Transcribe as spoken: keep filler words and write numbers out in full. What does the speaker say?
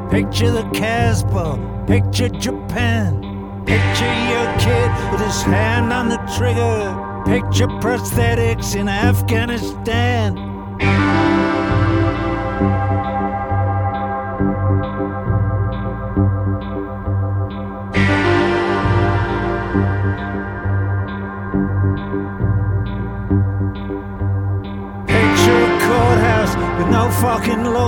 Picture the Casbah, picture Japan. Picture your kid with his hand on the trigger. Picture prosthetics in Afghanistan. Picture a courthouse with no fucking law.